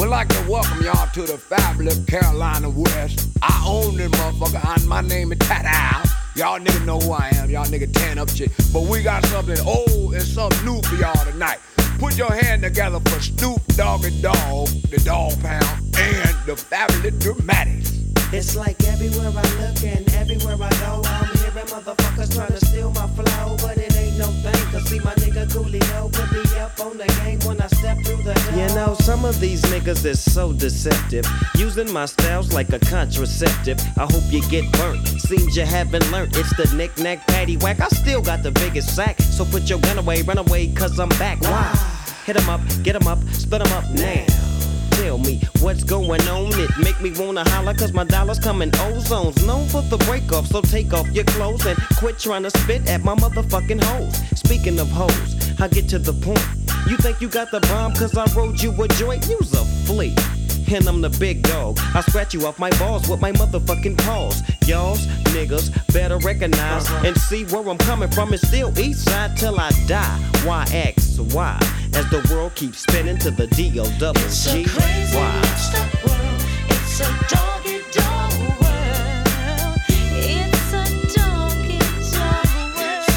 Would like to welcome y'all to the fabulous Carolina West. I own this motherfucker, and my name is Tata. Y'all niggas know who I am, y'all niggas tan up shit. But we got something old and something new for y'all tonight. Put your hand together for Snoop Doggy Dogg, the Dog Pound, and the Fabulous Dramatics. It's like everywhere I look and everywhere I go, I'm hearing motherfuckers trying to steal my flow, but it ain't no thing, cause see my nigga Coolio put me up on the game when I step through the door. You know, some of these niggas is so deceptive, using my styles like a contraceptive. I hope you get burnt, seems you haven't learned. It's the knick-knack, paddywhack, I still got the biggest sack. So put your gun away, run away, cause I'm back. Why? Hit 'em up, get 'em up, split 'em up now. Tell me what's going on, it make me wanna holler cause my dollars come in ozones. Known for the break off, so take off your clothes and quit trying to spit at my motherfucking hoes. Speaking of hoes, I get to the point. You think you got the bomb cause I rode you a joint? You's a flea, and I'm the big dog. I scratch you off my balls with my motherfucking paws. Y'all's niggas better recognize and see where I'm coming from. It's still east side till I die. Why X, why? As the world keeps spinning to the D-O-double-G. It's a crazy mixed-up world. It's a doggy-dog world. It's a doggy-dog world.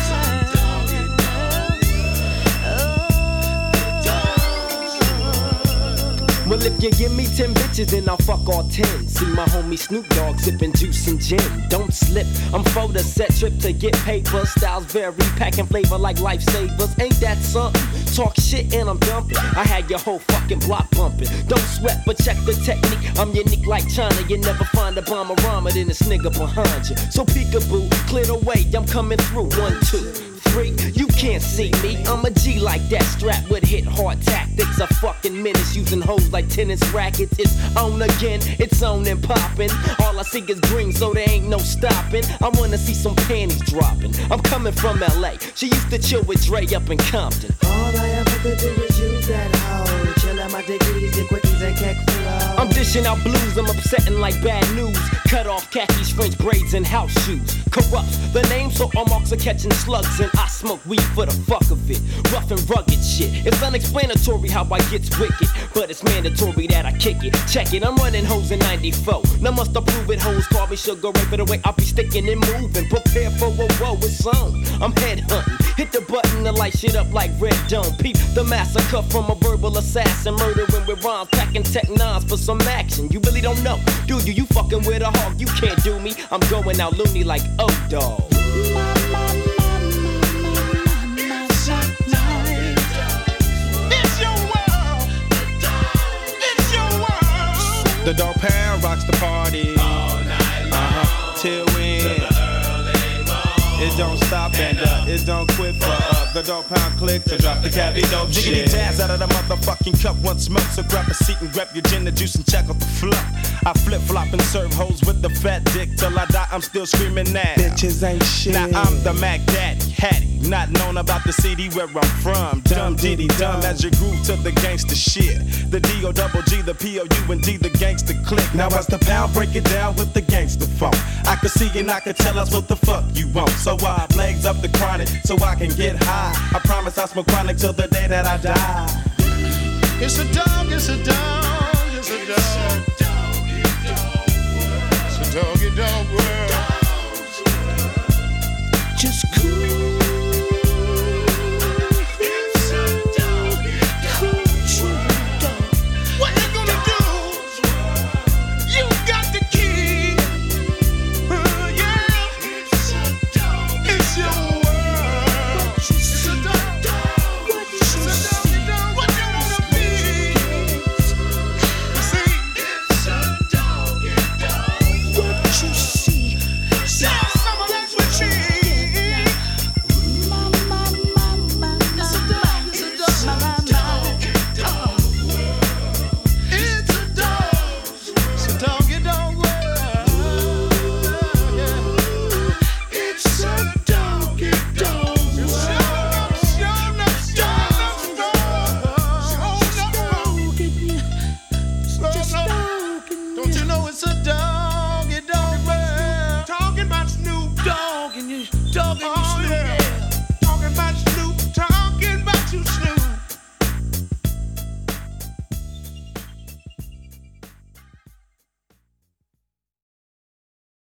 Well, if you give me 10 bitches, then I'll fuck all 10. See my homie Snoop Dogg sipping juice and gin. Don't slip, I'm for the set trip to get paper. Styles vary, packing flavor like lifesavers. Ain't that something? Talk shit and I'm dumping. I had your whole fucking block bumping. Don't sweat, but check the technique. I'm unique like China. You never find a bomber rhymer than this nigga behind you. So peekaboo, clear the way, I'm coming through. 1, 2, 3, you can't see me. I'm a G like that, strapped with hit hard tactics. A fucking menace using hoes like tennis rackets. It's on again, it's on and popping. All I see is green, so there ain't no stopping. I wanna see some panties dropping. I'm coming from LA. She used to chill with Dre up in Compton. All I ever could do was use that hoe. Chill out my dickies, your quickies and keck flow. I'm dishing out blues, I'm upsetting like bad news. Cut off khakis, French braids, and house shoes. Corrupts the name, so all marks are catching slugs. And I smoke weed for the fuck of it. Rough and rugged shit. It's unexplanatory how I gets wicked, but it's mandatory that I kick it. Check it, I'm running hoes in 94. Now must I prove it, hoes call me sugar ray for the way I be sticking and moving. Prepare for a woe, it's on. I'm head hunting. Hit the button to light shit up like Red Dome. Peep the massacre from a verbal assassin. Murdering with rhymes, packing tech nines for some action. You really don't know, do you? You fucking with a hog, you can't do me. I'm going out loony like O-Dog. The Dog Pound rocks the party all night long, till when it don't stop and it don't quit for the Dog Pound click to drop the cabbie dope jiggity shit. Jazz out of the motherfucking cup, one smoke, so grab a seat and grab your gin and juice and check out the fluff. I flip flop and serve hoes with the fat dick till I die. I'm still screaming that bitches ain't shit. Now I'm the Mac Daddy, Hattie, not known about the city where I'm from. Dumb diddy dumb as you groove to the gangster shit. The D-O-double-G, the P-O-U-N-D, the gangster click. Now as the pound break it down with the gangster funk, I can see and I can tell us what the fuck you want. So I legs up the chronic so I can get high. I promise I'll smoke chronic till the day that I die. It's a dog, it's a dog, it's a dog. It's a doggy dog world.